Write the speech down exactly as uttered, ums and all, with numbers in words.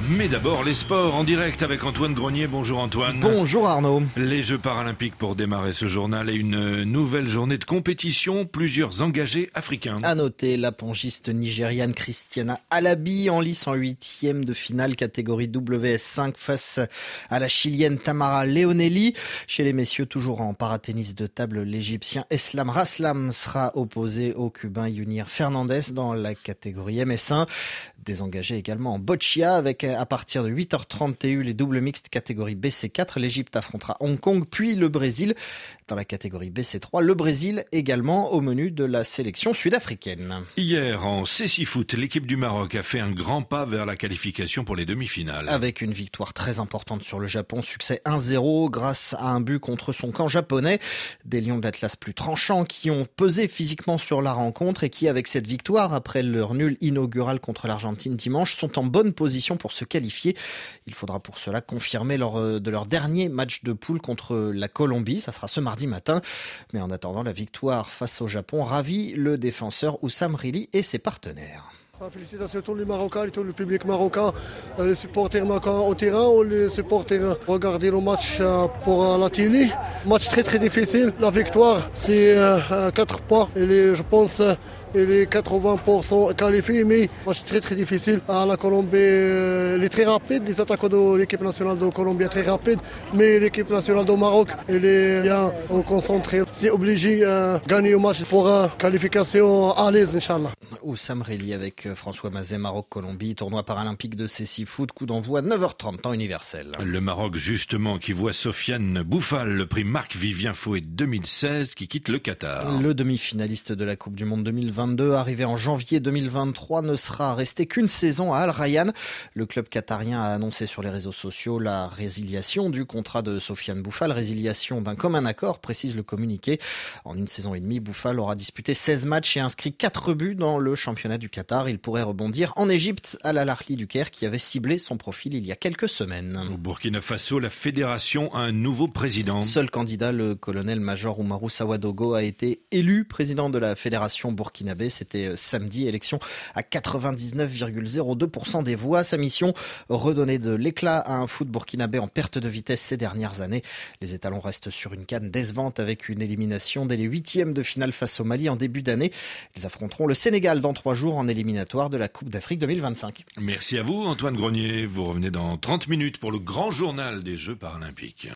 Mais d'abord, les sports en direct avec Antoine Grenier. Bonjour Antoine. Bonjour Arnaud. Les Jeux paralympiques pour démarrer ce journal et une nouvelle journée de compétition. Plusieurs engagés africains. À noter la pongiste nigériane Christiana Alabi en lice en huitième de finale catégorie W S cinq face à la chilienne Tamara Leonelli. Chez les messieurs, toujours en paratennis de table, l'Égyptien Eslam Raslam sera opposé au Cubain Yunir Fernandez dans la catégorie M S un. Désengagé également en boccia avec à partir de huit heures trente T U les doubles mixtes catégorie B C quatre. L'Égypte affrontera Hong Kong puis le Brésil dans la catégorie B C trois. Le Brésil également au menu de la sélection sud-africaine. Hier en cécifoot, l'équipe du Maroc a fait un grand pas vers la qualification pour les demi-finales. Avec une victoire très importante sur le Japon, succès un zéro grâce à un but contre son camp japonais. Des Lions de l'Atlas plus tranchants qui ont pesé physiquement sur la rencontre et qui, avec cette victoire après leur nul inaugural contre l'Argentine dimanche, sont en bonne position pour se qualifier. Il faudra pour cela confirmer lors de leur dernier match de poule contre la Colombie. Ça sera ce mardi matin. Mais en attendant, la victoire face au Japon ravit le défenseur Oussam Rili et ses partenaires. Félicitations à tous les Marocains, tout le public marocain, les supporters marocains au terrain ou les supporters regarder le match pour la télé. Match très très difficile. La victoire, c'est quatre points. Et je pense il est quatre-vingts pour cent qualifié, mais match très très difficile. À la Colombie, elle est très rapide. Les attaquants de l'équipe nationale de Colombie sont très rapides, mais l'équipe nationale du Maroc, elle est bien concentrée. C'est obligé de gagner le match pour une qualification à l'aise, Inch'Allah. Oussam Rili avec François Mazet, Maroc-Colombie, tournoi paralympique de cécifoot, coup d'envoi neuf heures trente, temps universel. Le Maroc justement qui voit Sofiane Bouffal, le prix Marc-Vivien Fouet deux mille seize qui quitte le Qatar. Le demi-finaliste de la Coupe du Monde deux mille vingt-deux, arrivé en janvier deux mille vingt-trois, ne sera resté qu'une saison à Al Rayyan. Le club qatarien a annoncé sur les réseaux sociaux la résiliation du contrat de Sofiane Bouffal, résiliation d'un commun accord, précise le communiqué. En une saison et demie, Bouffal aura disputé seize matchs et inscrit quatre buts dans le championnat du Qatar. Il pourrait rebondir en Égypte à l'Al Ahly du Caire qui avait ciblé son profil il y a quelques semaines. Au Burkina Faso, la fédération a un nouveau président. Seul candidat, le colonel-major Oumarou Sawadogo, a été élu président de la fédération burkinabé. C'était samedi, élection à quatre-vingt-dix-neuf virgule zéro deux pour cent des voix. Sa mission, redonner de l'éclat à un foot burkinabé en perte de vitesse ces dernières années. Les étalons restent sur une canne décevante avec une élimination dès les huitièmes de finale face au Mali en début d'année. Ils affronteront le Sénégal dans trois jours en éliminatoire de la Coupe d'Afrique deux mille vingt-cinq. Merci à vous Antoine Grenier. Vous revenez dans trente minutes pour le grand journal des Jeux paralympiques.